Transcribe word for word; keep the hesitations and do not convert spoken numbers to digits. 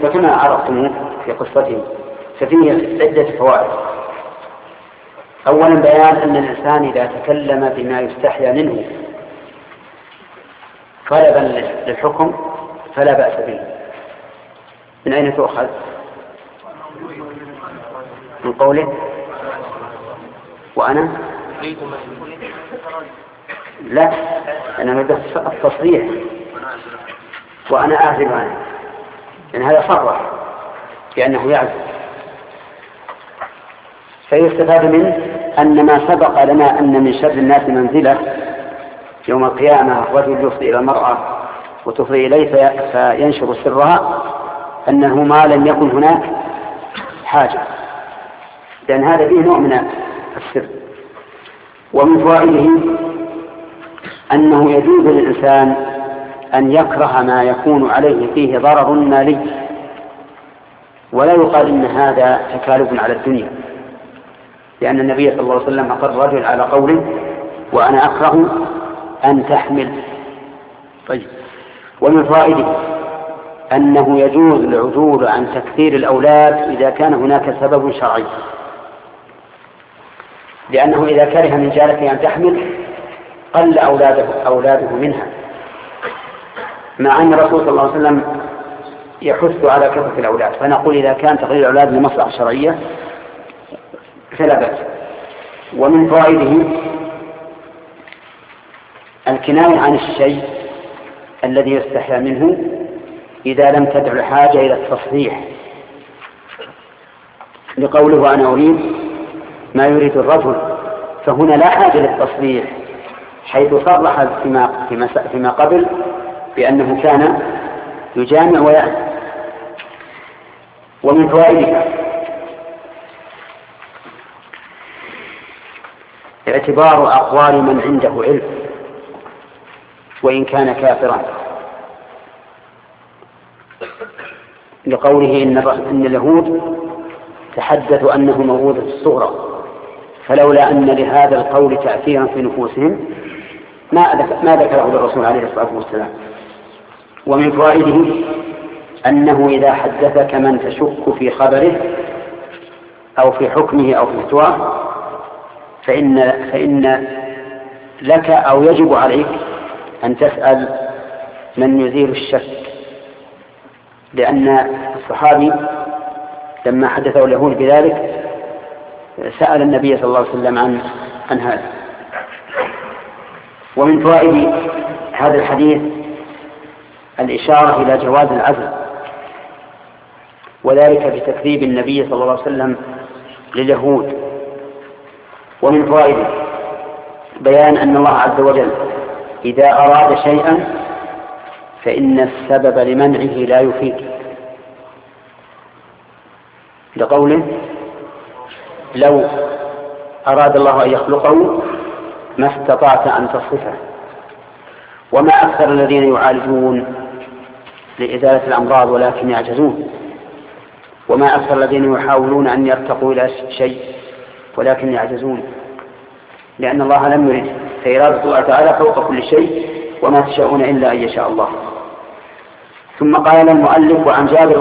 فكما عرفتم في قصتهم ففيه عدة فوائد. أولا بيان أن الإنسان إذا تكلم بما يستحيا منه طلبا للحكم فلا بأس به. من أين تؤخذ؟ من قوله وأنا لا أنا نريد التصريح وأنا أعزل عنه، لأن هذا صرح بأنه يعزل. فيستفاد منه أن ما سبق لنا أن من شر الناس منزلة يوم القيامة رجل يفضي إلى المرأة وتفضي إليه فينشر سرها، أنه ما لم يكن هناك حاجة، لأن هذا فيه نوع من السر. ومن فوائده أنه يجوز للإنسان أن يكره ما يكون عليه فيه ضرر مالي، ولا يقال إن هذا تكالب على الدنيا، لأن النبي صلى الله عليه وسلم أقر الرجل على قوله وأنا أكره أن تحمل. طيب. ومن فوائده أنه يجوز العدول عن تكثير الأولاد إذا كان هناك سبب شرعي، لأنه إذا كره من جارته أن تحمل قل أولاده, أولاده منها، مع أن الرسول صلى الله عليه وسلم يحث على كثرة الأولاد، فنقول إذا كان تقليل الأولاد لمصلحة شرعية فلا بأس. ومن فوائده الكناية عن الشيء الذي يستحيا منه إذا لم تدع الحاجة إلى التصريح، لقوله أنا أريد ما يريد الرجل، فهنا لا حاجة للتصريح حيث صرح فيما, فيما, فيما قبل بأنه كان يجامع ويعزل. ومن فوائده اعتبار أقوال من عنده علم وإن كان كافرا، لقوله إن اليهود تحدثوا أنه موعود في الصغرى، فلولا أن لهذا القول تأثيرا في نفوسهم ما ذكره للرسول عليه الصلاة والسلام. ومن فوائده أنه إذا حدثك من تشك في خبره أو في حكمه أو في فتواه فإن, فإن لك أو يجب عليك أن تسأل من يزيل الشك، لأن الصحابي لما حدثه اليهود بذلك سأل النبي صلى الله عليه وسلم عن, عن هذا. ومن فوائد هذا الحديث الإشارة إلى جواز العزل، وذلك بتكذيب النبي صلى الله عليه وسلم لليهود. ومن فوائده بيان أن الله عز وجل إذا أراد شيئا فإن السبب لمنعه لا يفيد، لقوله لو أراد الله أن يخلقه ما استطعت أن تصفه. وما أكثر الذين يعالجون لإزالة الأمراض ولكن يعجزون، وما أكثر الذين يحاولون أن يرتقوا إلى شيء ولكن يعجزون، لأن الله لم يرد، فإرادة الله تعالى فوق كل شيء وما تشاءون إلا أن يشاء الله. ثم قال المؤلف وعن جابر